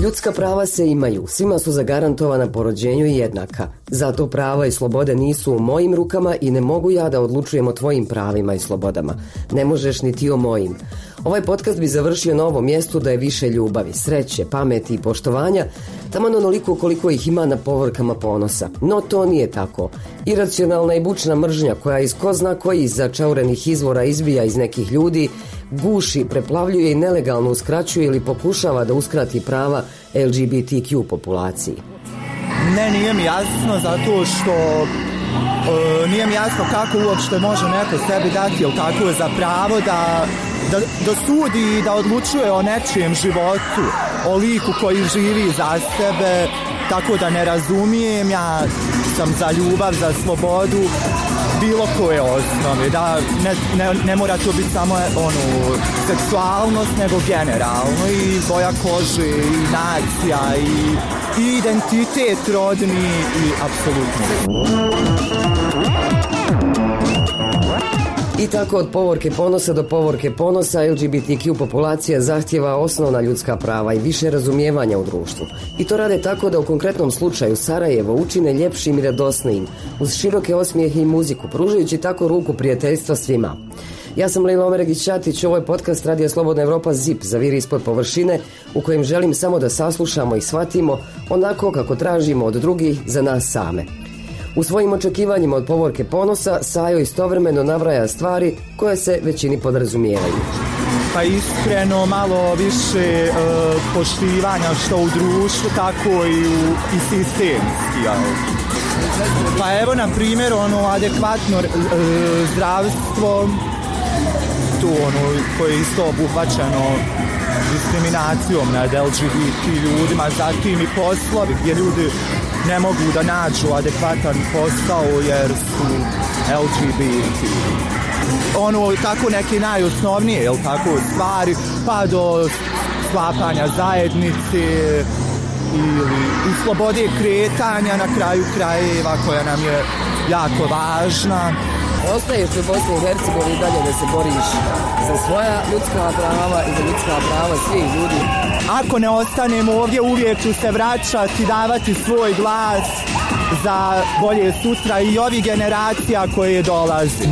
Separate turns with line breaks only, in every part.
Ljudska prava se imaju, svima su zagarantovana po rođenju i jednaka. Zato prava i slobode nisu u mojim rukama i ne mogu ja da odlučujem o tvojim pravima i slobodama. Ne možeš ni ti o mojim. Ovaj podcast bi završio na ovom mjestu da je više ljubavi, sreće, pameti i poštovanja, taman onoliko koliko ih ima na povorkama ponosa. No to nije tako. Iracionalna i bučna mržnja koja iz ko zna kojih začaurenih izvora izbija iz nekih ljudi, guši, preplavljuje i nelegalno uskraćuje ili pokušava da uskrati prava LGBTQ populaciji.
Ne, nije mi jasno zato što nije mi jasno kako uopšte može neko sebi dati ili tako je za pravo da sudi i da odlučuje o nečijem životu, o liku koji živi za sebe, tako da ne razumijem, ja sam za ljubav, za slobodu, bilo koje osnove, da ne mora to biti samo seksualnost, nego generalno i boja kože, i nacija, i identitet rodni i apsolutno.
I tako od povorke ponosa do povorke ponosa LGBTQ populacija zahtjeva osnovna ljudska prava i više razumijevanja u društvu. I to rade tako da u konkretnom slučaju Sarajevo učine ljepšim i radosnijim, uz široke osmijehe i muziku, pružajući tako ruku prijateljstva svima. Ja sam Lejla Omeregić-Ćatić, ovo je podcast Radija Slobodna Evropa ZIP, zaviri ispod površine, u kojem želim samo da saslušamo i shvatimo onako kako tražimo od drugih za nas same. U svojim očekivanjima od povorke ponosa Sajo istovremeno nabraja stvari koje se većini podrazumijevaju.
Pa iskreno malo više poštivanja što u društvu, tako i sistemski. Pa evo na primjer adekvatno zdravstvo, to koje je isto obuhvaćeno diskriminacijom nad LGBT ljudima, zatim i poslovi gdje ljudi ne mogu da nađu adekvatan posao jer su LGBT. Tako neke najosnovnije, stvari, pa do sklapanja zajednice ili slobode kretanja na kraju krajeva koja nam je jako važna.
Ostaješ u Bosni i Hercegovini dalje da se boriš za svoja ljudska prava i za ljudska prava svih ljudi?
Ako ne ostanem ovdje, uvijek ću se vraćati, davati svoj glas za bolje sutra i ovih generacija koje dolaze.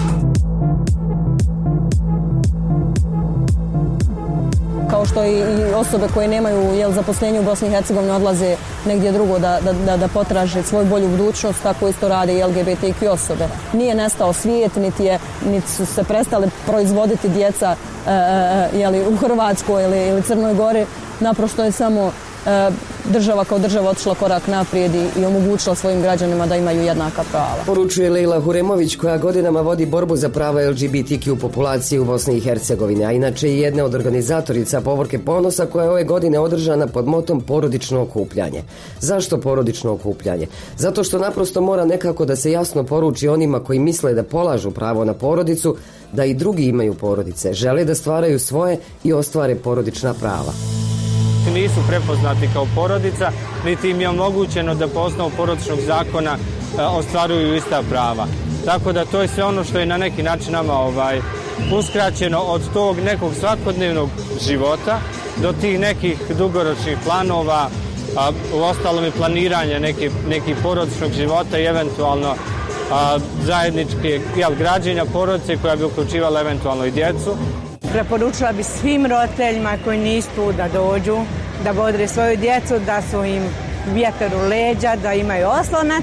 Kao što i osobe koje nemaju zaposlenje u Bosni i Hercegovini odlaze negdje drugo da potraže svoju bolju budućnost, tako isto rade i LGBTQ osobe. Nije nestao svijet, niti su se prestali proizvoditi djeca u Hrvatskoj ili Crnoj Gori. Naprosto je samo država kao država otišla korak naprijed i omogućila svojim građanima da imaju jednaka prava.
Poručuje Lejla Huremović, koja godinama vodi borbu za prava LGBTQ populacije u Bosni i Hercegovini, a inače i jedna od organizatorica povorke ponosa koja je ove godine održana pod motom porodično okupljanje. Zašto porodično okupljanje? Zato što naprosto mora nekako da se jasno poruči onima koji misle da polažu pravo na porodicu, da i drugi imaju porodice, žele da stvaraju svoje i ostvare porodična prava.
Nisu prepoznati kao porodica, niti im je omogućeno da po osnovu porodičnog zakona ostvaruju ista prava. Tako da to je sve ono što je na neki način nama uskraćeno od tog nekog svakodnevnog života do tih nekih dugoročnih planova, u ostalom i planiranja nekih porodičnog života i eventualno zajedničke građenja porodice koja bi uključivala eventualno i djecu.
Preporučila bi svim roditeljima koji nisu tu da dođu, da bodre svoju djecu, da su im vjetar u leđa, da imaju oslonac.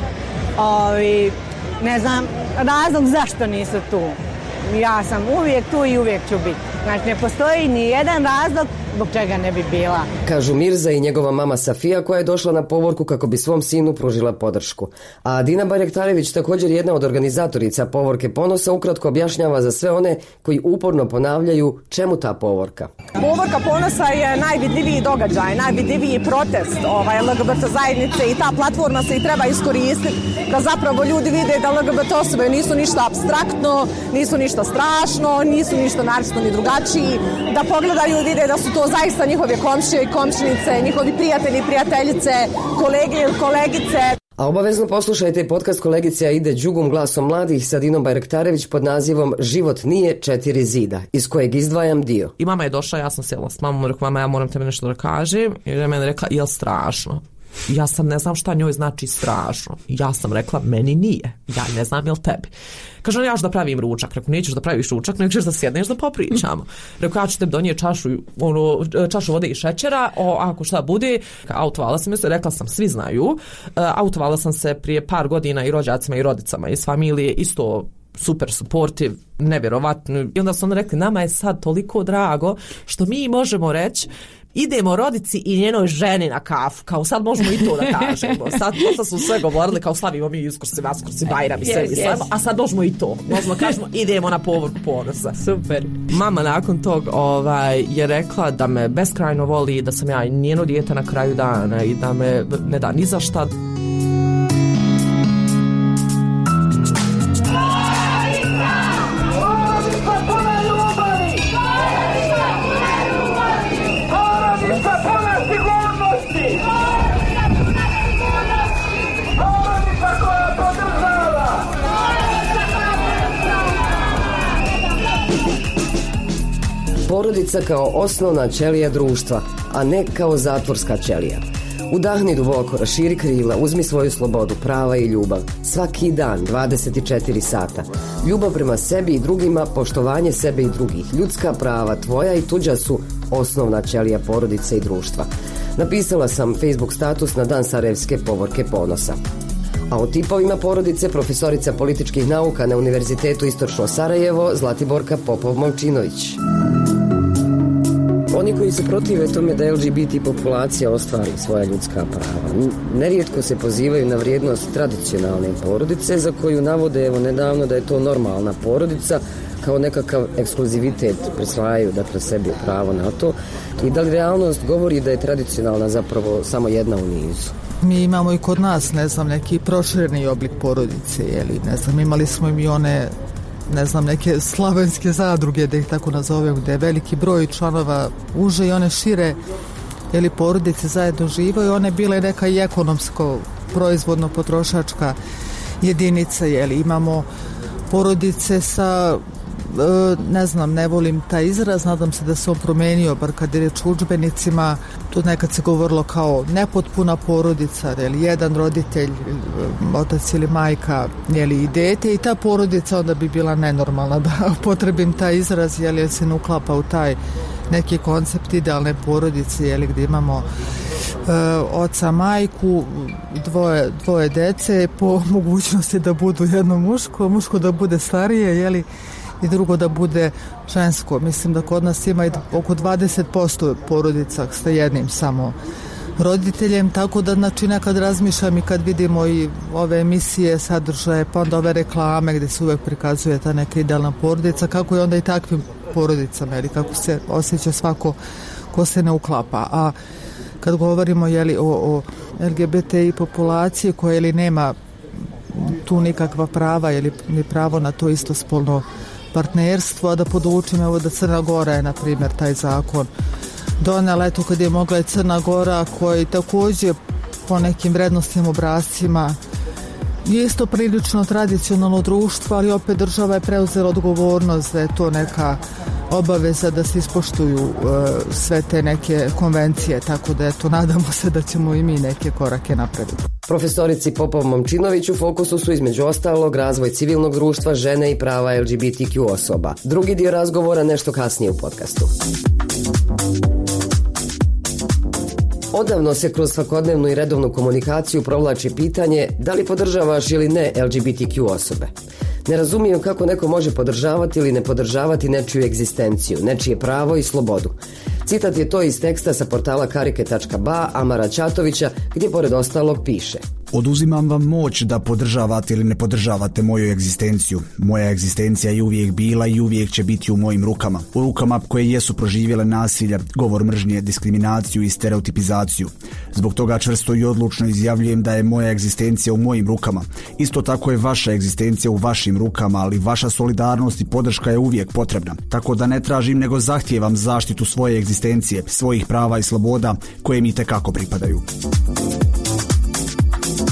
Ne znam razlog zašto nisu tu. Ja sam uvijek tu i uvijek ću biti. Znači ne postoji ni jedan razlog zbog čega ne bi bila.
Kažu Mirza i njegova mama Safija, koja je došla na povorku kako bi svom sinu pružila podršku. A Dina Barjaktarević, također jedna od organizatorica povorke ponosa, ukratko objašnjava za sve one koji uporno ponavljaju čemu ta povorka.
Povorka ponosa je najvidljiviji događaj, najvidljiviji protest LGBT zajednice i ta platforma se i treba iskoristiti da zapravo ljudi vide da LGBT osobe nisu ništa apstraktno, nisu ništa strašno, nisu ništa naročito ni drugačiji, da pogledaju i vide da su to zaista njihove komšije i komšinice, njihovi prijatelji i prijateljice, kolege i kolegice.
A obavezno poslušajte podcast kolegice Aide Đugum glasom mladih sa Dinom Bajraktarević pod nazivom Život nije 4 zida, iz kojeg izdvajam dio.
I mama je došla, ja sam sjela s mamom, rekla mama, ja moram tebe nešto da kažem. I je meni rekla, jel strašno? Ja sam ne znam šta njoj znači strašno. Ja sam rekla, meni nije. Ja ne znam jel tebi. Kaže, ja ću da pravim ručak. Rekao, nećeš da praviš ručak, nego ćeš da sjedneš da popričamo. Rekao, ja ću tebi donijeti čašu vode i šećera, ako šta bude. Autovala sam se, rekla sam, svi znaju. Autovala sam se prije par godina i rođacima i rodicama iz familije, isto super supportive, nevjerovatno. I onda su onda rekli, nama je sad toliko drago što mi možemo reći idemo rodici i njenoj ženi na kafu, kao sad možemo i to da kažemo. Sad su sve govorili kao slavimo mi Uskrsi, Vaskrsi, Bajram i sve, a sad možemo i to. Možemo kažemo idemo na povorku ponosa.
Super.
Mama nakon tog je rekla da me beskrajno voli, da sam ja njeno dijete na kraju dana i da me ne da ni za šta.
Porodica kao osnovna ćelija društva, a ne kao zatvorska ćelija. Udahni duboko, raširi krila, uzmi svoju slobodu, prava i ljubav. Svaki dan, 24 sata. Ljubav prema sebi i drugima, poštovanje sebe i drugih. Ljudska prava, tvoja i tuđa su osnovna ćelija porodice i društva. Napisala sam Facebook status na dan Sarajevske povorke ponosa. A o tipovima porodice profesorica političkih nauka na Univerzitetu Istočno Sarajevo Zlatiborka Popov-Momčinović. Oni koji se protive tome da LGBT populacija ostvari svoja ljudska prava, nerijetko se pozivaju na vrijednost tradicionalne porodice za koju navode evo nedavno da je to normalna porodica, kao nekakav ekskluzivitet prisvajaju dakle sebi pravo na to. I da li realnost govori da je tradicionalna zapravo samo jedna u nizu?
Mi imamo i kod nas, ne znam, neki prošireni oblik porodice, jeli, ne znam, imali smo i one, ne znam, neke slavenske zadruge, da ih tako nazovem, gde je veliki broj članova uže i one šire, jeli, porodice zajedno živaju, one bile neka i ekonomsko, proizvodno potrošačka jedinica, jeli, imamo porodice sa, ne znam, ne volim taj izraz, nadam se da se on promenio, bar kad je reč o udžbenicima, tu nekad se govorilo kao nepotpuna porodica, jeli, jedan roditelj, otac ili majka, jeli, i dete, i ta porodica onda bi bila nenormalna, da potrebim taj izraz, jeli, se ne uklapa u taj neki koncept idealne porodice, jeli, gdje imamo oca, majku, dvoje dece, po mogućnosti da budu jedno muško da bude starije, jeli, i drugo da bude žensko. Mislim da kod nas ima i oko 20% porodica sa jednim samo roditeljem, tako da znači nekad razmišljam i kad vidimo i ove emisije, sadržaje, pa onda ove reklame gdje se uvek prikazuje ta neka idealna porodica, kako je onda i takvim porodicama, ili kako se osjeća svako ko se ne uklapa. A kad govorimo, jeli, o LGBTI populaciji koja, jeli, nema tu nikakva prava ili ni pravo na to istospolno partnerstvo, a da podučim, evo, da Crna Gora je, na primjer, taj zakon donela, eto, kad je mogla i Crna Gora, koji također po nekim vrednostnim obrascima je isto prilično tradicionalno društvo, ali opet država je preuzela odgovornost da je to neka obaveza da se ispoštuju sve te neke konvencije, tako da eto, nadamo se da ćemo i mi neke korake napraviti.
Profesorici Popov-Momčinović u fokusu su između ostalog razvoj civilnog društva, žene i prava LGBTQ osoba. Drugi dio razgovora nešto kasnije u podcastu. Odavno se kroz svakodnevnu i redovnu komunikaciju provlači pitanje da li podržavaš ili ne LGBTQ osobe. Ne razumijem kako neko može podržavati ili ne podržavati nečiju egzistenciju, nečije pravo i slobodu. Citat je to iz teksta sa portala karike.ba Amara Ćatovića, gdje pored ostalog piše:
Oduzimam vam moć da podržavate ili ne podržavate moju egzistenciju. Moja egzistencija je uvijek bila i uvijek će biti u mojim rukama. U rukama koje jesu proživjele nasilje, govor mržnje, diskriminaciju i stereotipizaciju. Zbog toga čvrsto i odlučno izjavljujem da je moja egzistencija u mojim rukama. Isto tako je vaša egzistencija u vašim rukama, ali vaša solidarnost i podrška je uvijek potrebna. Tako da ne tražim nego zahtijevam zaštitu svoje egzistencije, svojih prava i sloboda koje mi itekako pripadaju.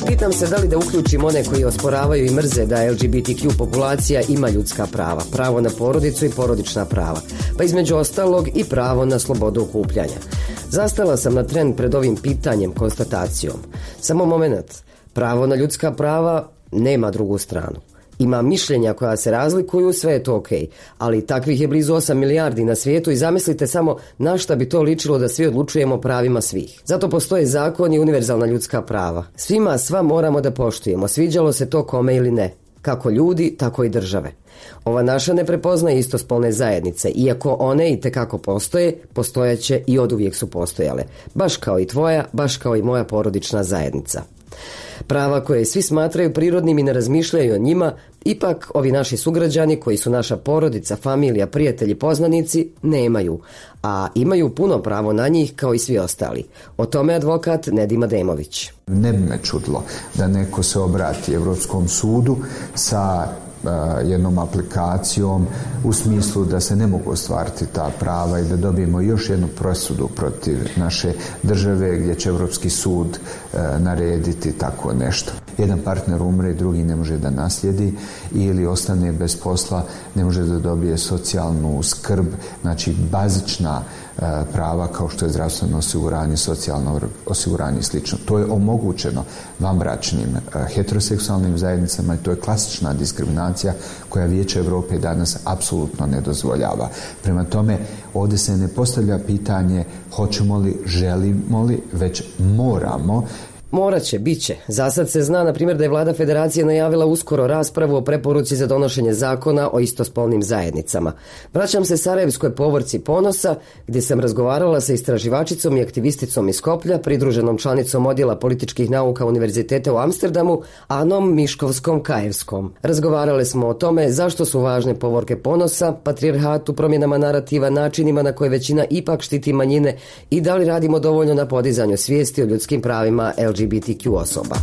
Pitam se da li da uključim one koji osporavaju i mrze da LGBTQ populacija ima ljudska prava, pravo na porodicu i porodična prava, pa između ostalog i pravo na slobodu okupljanja. Zastala sam na tren pred ovim pitanjem, konstatacijom. Samo moment, pravo na ljudska prava nema drugu stranu. Ima mišljenja koja se razlikuju, sve je to okej, ali takvih je blizu 8 milijardi na svijetu i zamislite samo na šta bi to ličilo da svi odlučujemo o pravima svih. Zato postoje zakon i univerzalna ljudska prava. Svima sva moramo da poštujemo, sviđalo se to kome ili ne. Kako ljudi, tako i države. Ova naša ne prepoznaje istospolne zajednice, iako one i tekako postoje, postojaće i oduvijek su postojale. Baš kao i tvoja, baš kao i moja porodična zajednica. Prava koje svi smatraju prirodnim i ne razmišljaju o njima, ipak ovi naši sugrađani koji su naša porodica, familija, prijatelji, poznanici, nemaju, a imaju puno pravo na njih kao i svi ostali. O tome advokat Nedim Ademović.
Ne bi me čudilo da neko se obrati Evropskom sudu sa jednom aplikacijom u smislu da se ne mogu ostvariti ta prava i da dobijemo još jednu presudu protiv naše države gdje će Evropski sud narediti tako nešto. Jedan partner umre, drugi ne može da naslijedi ili ostane bez posla, ne može da dobije socijalnu skrb, znači bazična prava kao što je zdravstveno osiguranje, socijalno osiguranje i slično. To je omogućeno vanbračnim heteroseksualnim zajednicama i to je klasična diskriminacija koja Vijeće Europe danas apsolutno ne dozvoljava. Prema tome, ovdje se ne postavlja pitanje hoćemo li, želimo li, već moramo.
Morat će, bit će. Zasad se zna, na primjer, da je vlada federacije najavila uskoro raspravu o preporuci za donošenje zakona o istospolnim zajednicama. Vraćam se Sarajevskoj povorci Ponosa, gdje sam razgovarala sa istraživačicom i aktivisticom iz Skoplja, pridruženom članicom odjela političkih nauka Univerziteta u Amsterdamu, Anom Miškovskom-Kajevskom. Razgovarale smo o tome zašto su važne povorke Ponosa, patrijarhatu, promjenama narativa, načinima na koje većina ipak štiti manjine i da li radimo dovoljno na podizanju svijesti o ljudskim pravima LGBTQ osoba.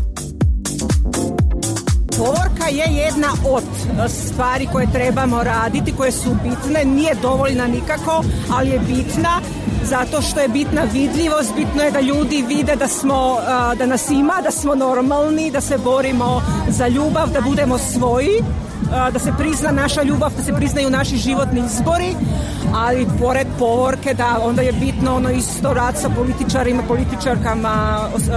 Povorka je jedna od stvari koje trebamo raditi, koje su bitne, nije dovoljna nikako, ali je bitna zato što je bitna vidljivost, bitno je da ljudi vide da nas ima, da smo normalni, da se borimo za ljubav, da budemo svoji, da se prizna naša ljubav, da se priznaju naši životni izbori, ali pored povorke da onda je bitno ono isto rad sa političarima, političarkama,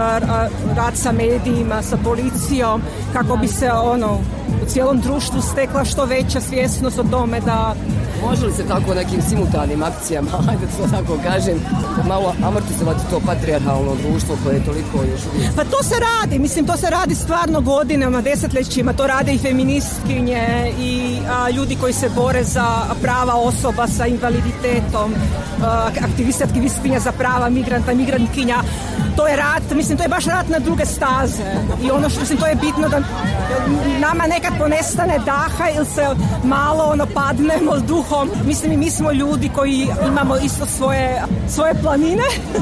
rad sa medijima, sa policijom, kako bi se u cijelom društvu stekla što veća svjesnost o tome da...
Može li se tako nekim simultanim akcijama, ajde to tako kažem, malo amortizovati to patrijarhalno društvo koje je toliko još uvijek?
Pa to se radi, to se radi stvarno godinama, desetljećima, to rade i feministkinje i ljudi koji se bore za prava osoba sa invaliditetom, aktivistkinja za prava migranta, migrantkinja. To je rat, to je baš rat na druge staze i ono što to je bitno da nama nekad ponestane daha ili se malo padnemo duhom. I mi smo ljudi koji imamo isto svoje planine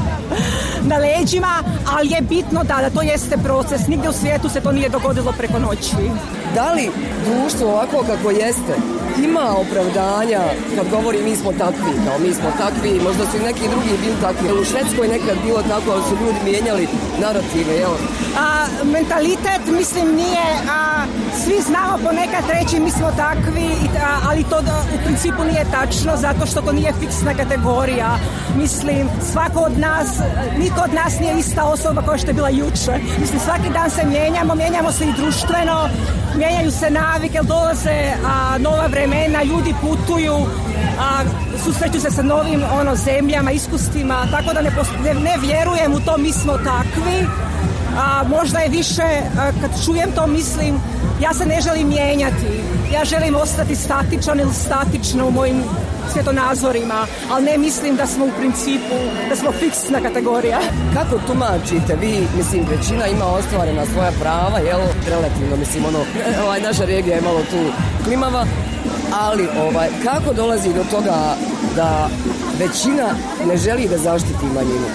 na leđima, ali je bitno da to jeste proces. Nigdje u svijetu se to nije dogodilo preko noći.
Da li društvo ovako kako jeste ima opravdanja kad govori mi smo takvi, možda su i neki drugi bili takvi, u Švedskoj nekad bilo tako, ali su ljudi mijenjali narative, jel?
Mentalitet, nije, svi znamo ponekad reći mi smo takvi, ali to u principu nije tačno, zato što to nije fiksna kategorija. Svako od nas, niko od nas nije ista osoba koja što je bila jučer. Svaki dan se mijenjamo se i društveno, mijenjaju se navike, dolaze nova vremena, ljudi putuju, susreću se sa novim zemljama, iskustvima, tako da ne vjerujem u to mi smo takvi. Možda je više, kad čujem to ja se ne želim mijenjati, ja želim ostati statičan ili statična u mojim svjetonazorima, ali ne mislim da smo u principu, da smo fiksna kategorija.
Kako tumačite vi, većina ima ostvarena svoja prava, jel, relativno, naša regija je malo tu klimava, ali kako dolazi do toga da većina ne želi da zaštiti manjinu?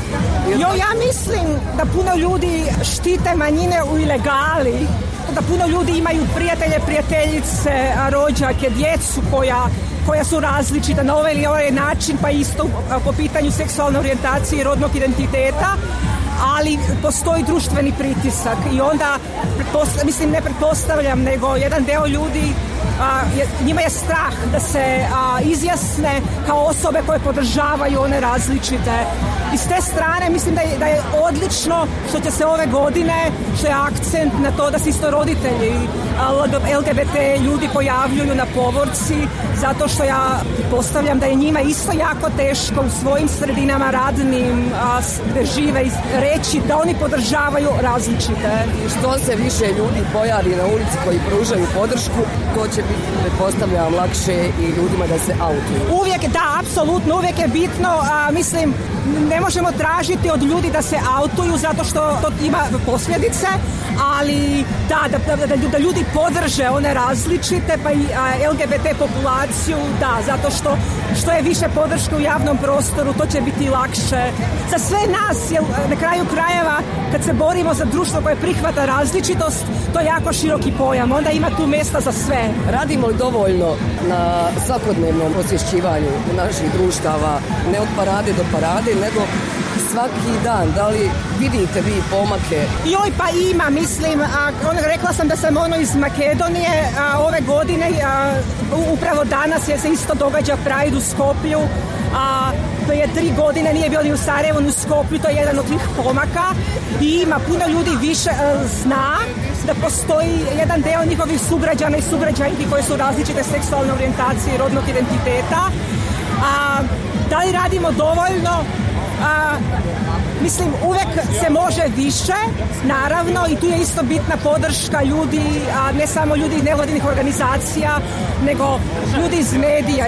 Ja mislim da puno ljudi štite manjine u ilegali, da puno ljudi imaju prijatelje, prijateljice, rođake, djecu koja su različita na ovaj ili ovaj način, pa isto po pitanju seksualne orijentacije i rodnog identiteta. ali postoji društveni pritisak i onda, mislim ne pretpostavljam, nego jedan deo ljudi, njima je strah da se izjasne kao osobe koje podržavaju one različite. I s te strane mislim da je odlično što će se ove godine, što je akcent na to da se isto roditelji LGBT ljudi pojavljuju na povorci, zato što ja postavljam da je njima isto jako teško u svojim sredinama radnim gde žive reći da oni podržavaju različite.
I što se više ljudi pojavi na ulici koji pružaju podršku, to će biti, pretpostavljam, lakše i ljudima da se autuju.
Uvijek, da, apsolutno, uvijek je bitno, mislim, ne možemo tražiti od ljudi da se autuju zato što to ima posljedice, ali da ljudi podrže one različite, pa i LGBT populaciju, da, zato što je više podrške u javnom prostoru, to će biti lakše za sve nas, jer na kraju krajeva kad se borimo za društvo koje prihvata različitost, to je jako široki pojam, onda ima tu mjesta za sve.
Radimo li dovoljno na svakodnevnom osvješćivanju naših društava, ne od parade do parade, nego svaki dan? Da li vidite vi pomake?
Joj, pa ima, mislim, rekla sam da sam iz Makedonije, ove godine, upravo danas se isto događa Pride u Skoplju, prije 3 godine nije bilo ni u Sarajevu, ni u Skoplju, to je jedan od tih pomaka i ima puno ljudi više zna da postoji jedan deo njihovih sugrađana i sugrađanki koje su različite seksualne orijentacije i rodnog identiteta. Da li radimo dovoljno? Mislim, uvek se može više, naravno, i tu je isto bitna podrška ljudi, ne samo ljudi iz nevladinih organizacija, nego ljudi iz medija,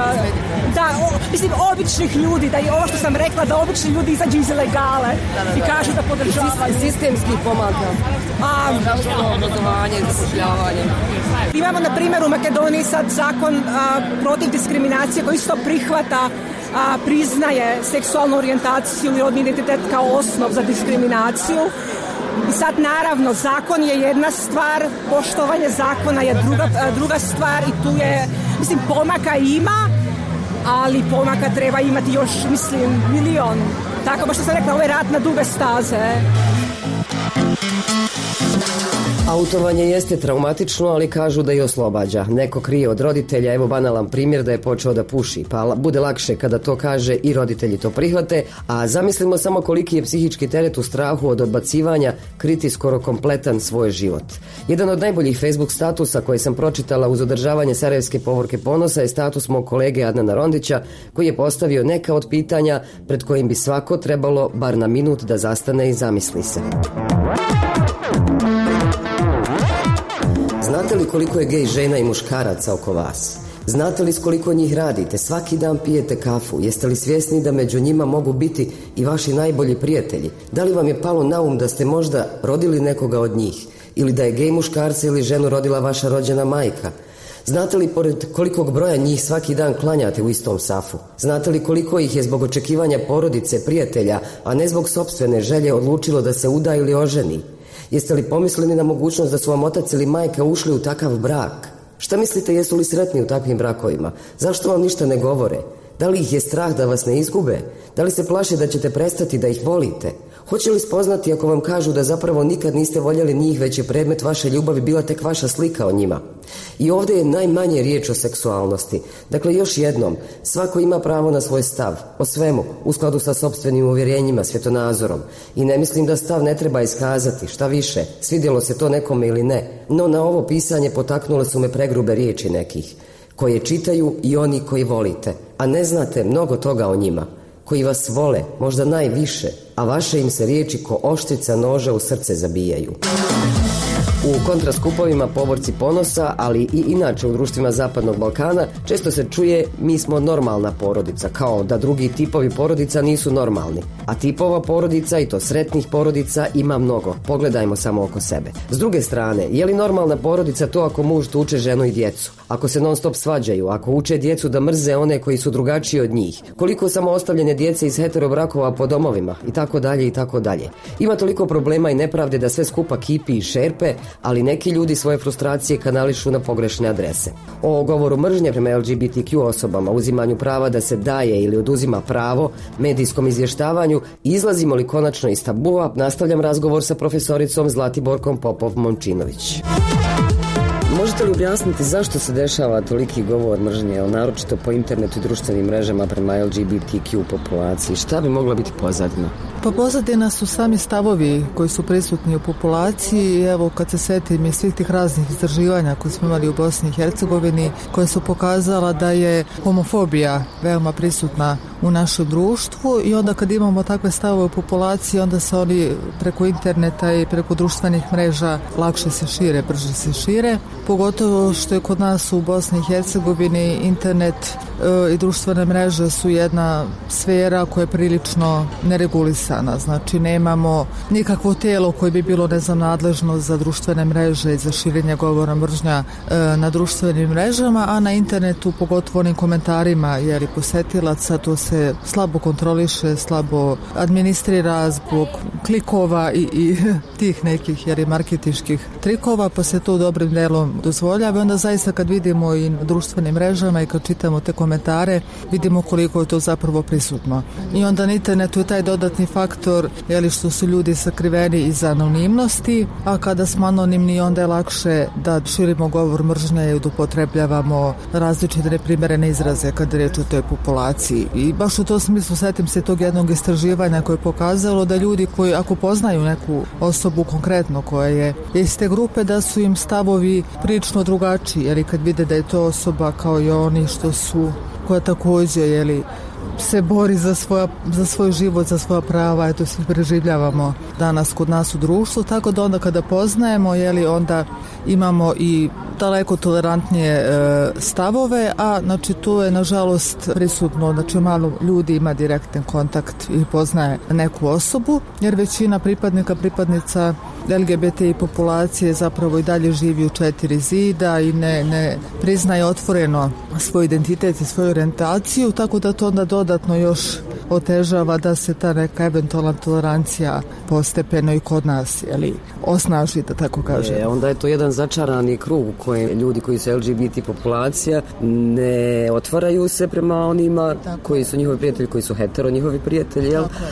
mislim, običnih ljudi, da i ovo što sam rekla, da obični ljudi izađu iz ilegale i kažu da podržavaju.
Sistemskih pomaka, obrazovanje, zapošljavanje.
Imamo, na primjer, u Makedoniji sad zakon protiv diskriminacije koji isto prihvata, priznaje seksualnu orijentaciju i rodni identitet kao osnov za diskriminaciju. I sad, naravno, zakon je jedna stvar, poštovanje zakona je druga stvar i tu je, mislim, pomaka ima, ali pomaka treba imati još, mislim, milion. Tako, baš što sam rekla, ovo je rat na duge staze.
Autovanje jeste traumatično, ali kažu da i oslobađa. Neko krije od roditelja, evo banalan primjer da je počeo da puši, pa bude lakše kada to kaže i roditelji to prihvate, a zamislimo samo koliki je psihički teret u strahu od odbacivanja kriti skoro kompletan svoj život. Jedan od najboljih Facebook statusa koje sam pročitala uz održavanje Sarajevske povorke ponosa je status mog kolege Adnana Rondića, koji je postavio neka od pitanja pred kojim bi svako trebalo bar na minut da zastane i zamisli se. Znate li koliko je gej žena i muškaraca oko vas? Znate li s koliko njih radite? Svaki dan pijete kafu? Jeste li svjesni da među njima mogu biti i vaši najbolji prijatelji? Da li vam je palo na um da ste možda rodili nekoga od njih? Ili da je gej muškarca ili ženu rodila vaša rođena majka? Znate li pored kolikog broja njih svaki dan klanjate u istom safu? Znate li koliko ih je zbog očekivanja porodice, prijatelja, a ne zbog sopstvene želje odlučilo da se uda ili oženi? Jeste li pomislili na mogućnost da su vam otac ili majka ušli u takav brak? Šta mislite, jesu li sretni u takvim brakovima? Zašto vam ništa ne govore? Da li ih je strah da vas ne izgube? Da li se plaše da ćete prestati da ih volite? Hoće li spoznati ako vam kažu da zapravo nikad niste voljeli njih, već je predmet vaše ljubavi bila tek vaša slika o njima? I ovdje je najmanje riječ o seksualnosti. Dakle, još jednom, svako ima pravo na svoj stav, o svemu, u skladu sa sopstvenim uvjerenjima, svjetonazorom. I ne mislim da stav ne treba iskazati, šta više, svidjelo se to nekome ili ne. No na ovo pisanje potaknule su me pregrube riječi nekih, koje čitaju i oni koji volite, a ne znate mnogo toga o njima, koji vas vole, možda najviše, a vaše im se riječi ko oštrica noža u srce zabijaju. U kontraskupovima Povorci ponosa, ali i inače u društvima Zapadnog Balkana, često se čuje mi smo normalna porodica, kao da drugi tipovi porodica nisu normalni. A tipova porodica, i to sretnih porodica, ima mnogo. Pogledajmo samo oko sebe. S druge strane, je li normalna porodica to ako muž tuče ženu i djecu? Ako se non stop svađaju, ako uče djecu da mrze one koji su drugačiji od njih? Koliko samo ostavljene djece iz heterobrakova po domovima? I tako dalje, i tako dalje. Ima toliko problema i nepravde da sve skupa kipi i šerpe, ali neki ljudi svoje frustracije kanališu na pogrešne adrese. O govoru mržnje prema LGBTQ osobama, uzimanju prava da se daje ili oduzima pravo, medijskom izvještavanju, izlazimo li konačno iz tabua, nastavljam razgovor sa profesoricom Zlatiborkom Popov-Momčinović. Možete li objasniti zašto se dešava toliki govor mržnje, naročito po internetu i društvenim mrežama prema LGBTQ populaciji? Šta bi mogla biti pozadina?
Pa pozadina su sami stavovi koji su prisutni u populaciji. Evo, kad se setim i svih tih raznih istraživanja koje smo imali u Bosni i Hercegovini, koje su pokazala da je homofobija veoma prisutna u našem društvu i onda kad imamo takve stavove u populaciji, onda se oni preko interneta i preko društvenih mreža lakše se šire, brže se šire. Pogotovo što je kod nas u Bosni i Hercegovini internet i društvene mreže su jedna sfera koja je prilično neregulisana. Znači nemamo nikakvo tijelo koje bi bilo nadležno za društvene mreže i za širenje govora mržnja na društvenim mrežama, a na internetu, pogotovo onim komentarima posetilaca, to se slabo kontroliše, slabo administrira zbog klikova i tih nekih marketinških trikova, pa se to dobrim delom dozvoljava. Onda zaista kad vidimo i na društvenim mrežama i kad čitamo te komentare, vidimo koliko je to zapravo prisutno. I onda na internetu je taj dodatni faktor što su ljudi sakriveni iza anonimnosti, a kada smo anonimni onda je lakše da širimo govor mržnje i da upotrebljavamo različite neprimjerene izraze kad je reč o toj populaciji. I baš u tom smislu setim se tog jednog istraživanja koje je pokazalo da ljudi koji ako poznaju neku osobu konkretno koja je iz te grupe, da su im stavovi prilično drugačiji, jer kad vide da je to osoba kao i oni koja također se bori za svoj život, za svoja prava, to svi preživljavamo danas kod nas u društvu, tako da onda kada poznajemo, onda imamo i daleko tolerantnije stavove, a to je nažalost prisutno, malo ljudi ima direktan kontakt i poznaje neku osobu, jer većina pripadnica LGBTI populacije zapravo i dalje živi u 4 zida i ne priznaje otvoreno svoj identitet i svoju orijentaciju, tako da to onda dodatno još otežava da se ta neka eventualna tolerancija postepeno i kod nas osnaži, da tako kažem.
Onda je to jedan začarani krug u kojem ljudi koji su LGBT populacija ne otvaraju se prema onima koji su njihovi prijatelji, koji su hetero njihovi prijatelji,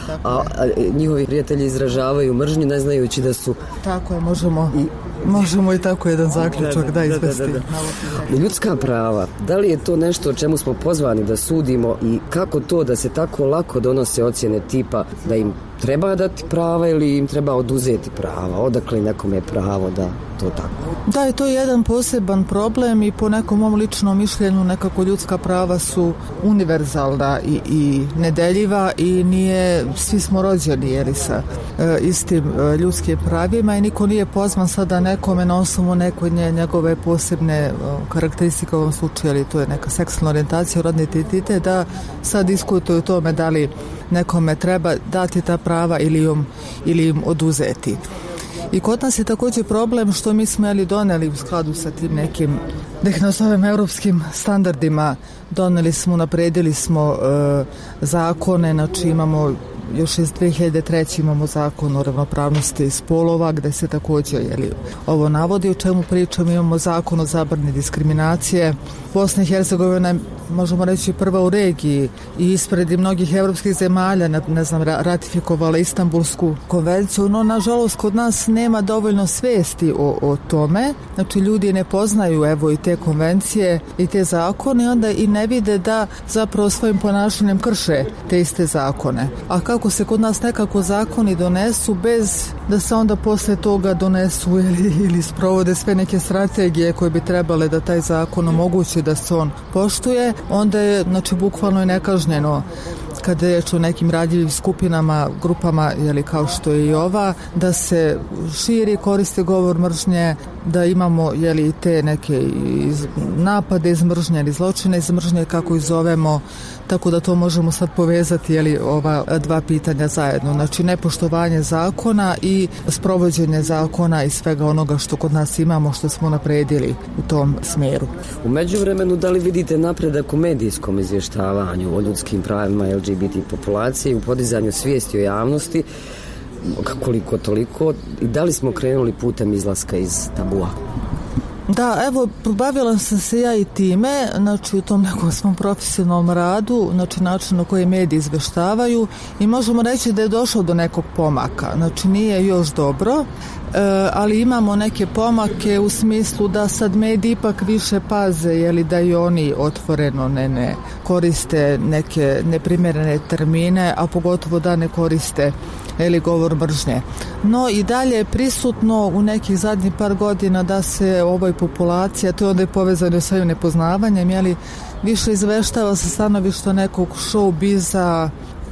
a njihovi prijatelji izražavaju mržnju ne znajući da su...
Tako je, možemo i tako jedan zaključak da izvesti.
Ljudska prava, da li je to nešto o čemu smo pozvani da sudimo i kako to da se tako lako donose ocjene tipa da im treba dati prava ili im treba oduzeti prava? Odakle nekome je pravo da to tako?
Da, je to jedan poseban problem i po nekom mom ličnom mišljenju nekako ljudska prava su univerzalna i nedeljiva i svi smo rođeni sa istim ljudskim pravima i niko nije pozvan sada nekome na osnovu njegove posebne karakteristike, u ovom slučaju, ali to je neka seksualna orijentacija, rodni identitet, da sad diskutuju o tome da li nekome treba dati ta prava ili im oduzeti. I kod nas je također problem što mi smo doneli u skladu sa tim nekim, da ih nazovem, europskim standardima, napredili smo zakone, znači imamo još iz 2003. imamo zakon o ravnopravnosti spolova gde se također ovo navodi, o čemu pričamo. Imamo zakon o zabrani diskriminacije. Bosna i Hercegovina je, možemo reći, prva u regiji i ispred mnogih evropskih zemalja, ratifikovala Istanbulsku konvenciju, no nažalost kod nas nema dovoljno svesti o tome. Znači ljudi ne poznaju i te konvencije i te zakone, onda i ne vide da zapravo svojim ponašanjem krše te iste zakone. A kako se kod nas nekako zakoni donesu bez da se onda posle toga donesu ili sprovode sve neke strategije koje bi trebale da taj zakon omogući da se on poštuje, onda je bukvalno i nekažnjeno kada je reč o nekim radljivim skupinama, grupama, kao što je i ova, da se širi, koriste govor mržnje, da imamo te neke napade iz mržnje ili zločine iz mržnje, kako ih zovemo, tako da to možemo sad povezati ova dva pitanja zajedno. Znači nepoštovanje zakona i sprovođenje zakona i svega onoga što kod nas imamo, što smo napredili u tom smjeru.
U međuvremenu, da li vidite napredak u medijskom izvještavanju o ljudskim pravima LGBT populacije, u podizanju svijesti o javnosti koliko toliko, i da li smo krenuli putem izlaska iz tabua?
Da, evo, bavila sam se ja i time, znači u tom nekom svom profesionalnom radu, znači način na koji mediji izveštavaju, i možemo reći da je došlo do nekog pomaka, znači nije još dobro, ali imamo neke pomake u smislu da sad mediji ipak više paze, jeli, da i oni otvoreno ne koriste neke neprimjerene termine, a pogotovo da ne koriste ili govor mržnje. No i dalje je prisutno u nekih zadnjih par godina da se ovoj populaciji, a to je onda je povezano sa ovim nepoznavanjem, jeli, više izveštava sa stanovišta nekog showbiza,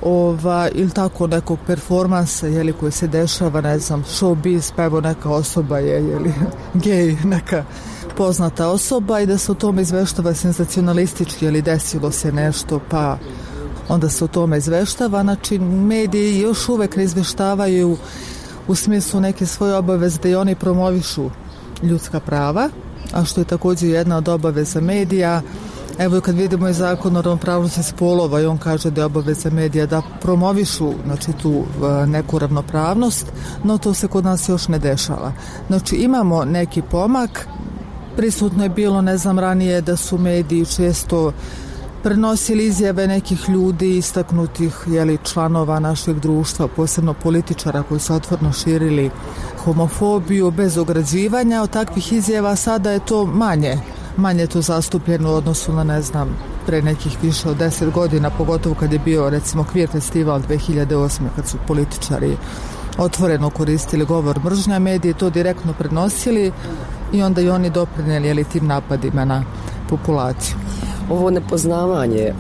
ili tako nekog performansa, jeli, koji se dešava, ne znam, showbiz, pa evo neka osoba je, jeli, gej, neka poznata osoba, i da se o tome izveštava senzacionalistički, jeli, desilo se nešto, pa onda se o tome izveštava. Znači, mediji još uvek ne izveštavaju u smislu neke svoje obaveze da i oni promovišu ljudska prava, a što je također jedna od obaveza medija. Evo, kad vidimo i zakon o ravnopravnosti spolova, i on kaže da je obaveza medija da promovišu, znači, tu neku ravnopravnost, no to se kod nas još ne dešava. Znači, imamo neki pomak. Prisutno je bilo, ne znam, ranije da su mediji često prenosili izjave nekih ljudi istaknutih, jeli, članova našeg društva, posebno političara koji su otvoreno širili homofobiju bez ograđivanja. Od takvih izjava sada je to manje to zastupljeno u odnosu na, ne znam, pre nekih više od 10 godina, pogotovo kad je bio, recimo, Queer festival 2008. kad su političari otvoreno koristili govor mržnja, mediji to direktno prenosili i onda i oni doprinijeli, jeli, tim napadima na populaciju.
Ovo nepoznavanje,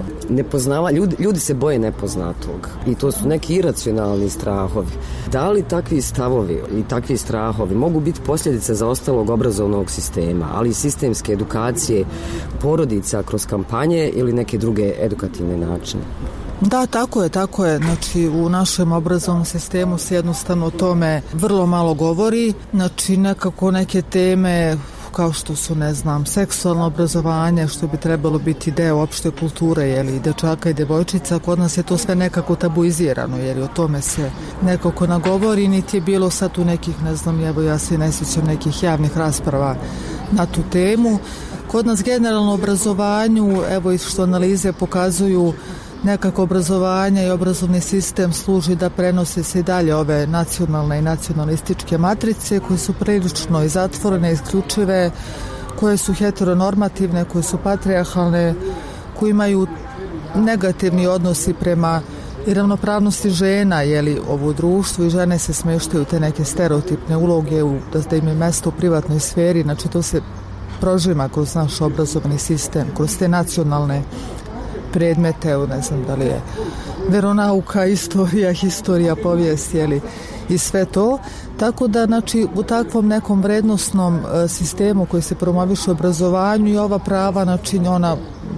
ljudi se boje nepoznatog i to su neki iracionalni strahovi. Da li takvi stavovi i takvi strahovi mogu biti posljedice zaostalog obrazovnog sistema, ali i sistemske edukacije porodica kroz kampanje ili neke druge edukativne načine?
Da, tako je. Znači, u našem obrazovnom sistemu se jednostavno o tome vrlo malo govori. Znači, nekako neke teme kao što su, ne znam, seksualno obrazovanje, što bi trebalo biti deo opšte kulture, jeli, dečaka i devojčica, kod nas je to sve nekako tabuizirano, jer o tome se nekako nagovori, niti je bilo sad tu nekih, ne znam, evo ja se ne sjećam nekih javnih rasprava na tu temu. Kod nas generalno obrazovanju, evo i što analize pokazuju, nekako obrazovanje i obrazovni sistem služi da prenose se i dalje ove nacionalne i nacionalističke matrice koje su prilično i zatvorene, isključive, koje su heteronormativne, koje su patrijarhalne, koje imaju negativni odnosi prema i ravnopravnosti žena, jeli, ovo društvo, i žene se smeštaju te neke stereotipne uloge da im je mesto u privatnoj sferi. Znači, to se prožima kroz naš obrazovni sistem, kroz te nacionalne predmete, ne znam da li je veronauka, historija, povijest, jeli, i sve to. Tako da, znači, u takvom nekom vrednosnom sistemu koji se promoviše u obrazovanju, i ova prava, znači, ona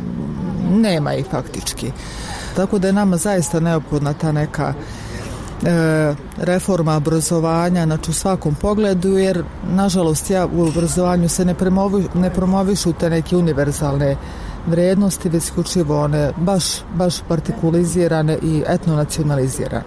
nema ih faktički. Tako da je nama zaista neophodna ta neka reforma obrazovanja, znači, u svakom pogledu, jer nažalost u obrazovanju se ne promovišu te neke univerzalne vrednosti, već isključivo one baš partikulizirane i etnonacionalizirane.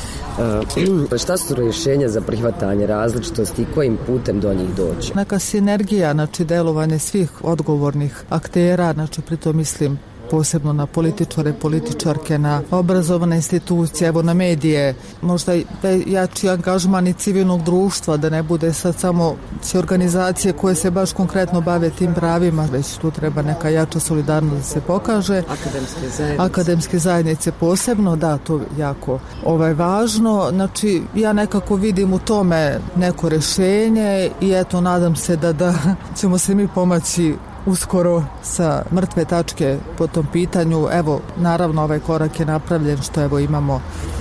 Šta su rješenja za prihvatanje različitosti i kojim putem do njih doći?
Neka sinergija, znači delovanje svih odgovornih aktera, znači pritom mislim posebno na političare, političarke, na obrazovane institucije, evo na medije, možda jači angažman i civilnog društva, da ne bude sad samo organizacije koje se baš konkretno bave tim pravima, već tu treba neka jača solidarnost da se pokaže. Akademske zajednice posebno, da, to jako važno. Znači, ja nekako vidim u tome neko rješenje i eto, nadam se da ćemo se mi pomaći uskoro sa mrtve tačke po tom pitanju. Evo, naravno, ovaj korak je napravljen, što evo imamo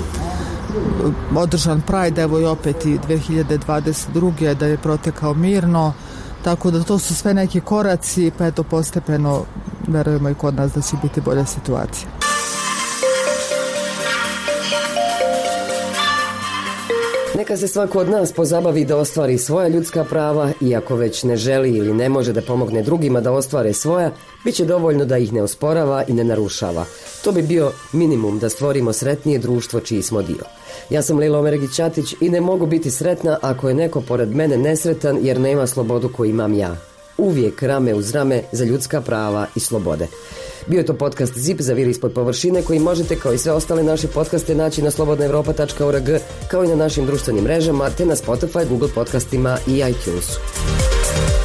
održan Pride, evo i opet i 2022. da je protekao mirno, tako da to su sve neki koraci, pa eto postepeno verujemo i kod nas da će biti bolja situacija.
Neka se svako od nas pozabavi da ostvari svoja ljudska prava i ako već ne želi ili ne može da pomogne drugima da ostvare svoja, bit će dovoljno da ih ne osporava i ne narušava. To bi bio minimum da stvorimo sretnije društvo čiji smo dio. Ja sam Lila Omeregić-Ćatić i ne mogu biti sretna ako je neko pored mene nesretan jer nema slobodu koju imam ja. Uvijek rame uz rame za ljudska prava i slobode. Bio je to podcast ZIP za Vir ispod površine koji možete kao i sve ostale naše podcaste naći na slobodnaevropa.org kao i na našim društvenim mrežama te na Spotify, Google podcastima i iTunesu.